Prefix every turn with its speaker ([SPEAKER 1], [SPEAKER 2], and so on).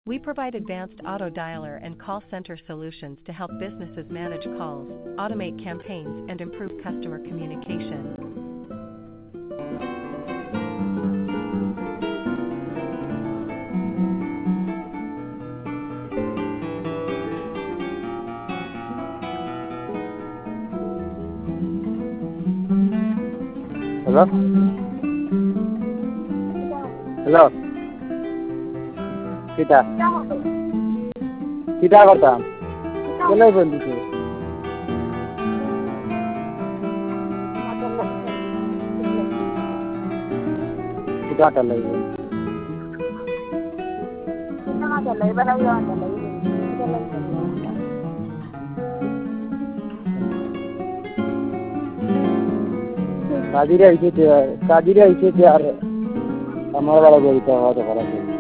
[SPEAKER 1] We provide advanced auto dialer and call center solutions to help businesses manage calls, automate campaigns, and improve customer communication.
[SPEAKER 2] Hello? Hello? Kita? Kita करता? चलो बोल दीजिए। kita चल रही है। कितना चल रही है? बताइए कहाँ चल रही है? काजीरे ऐसे यार हमारे वाला बोलता है तो खराब है।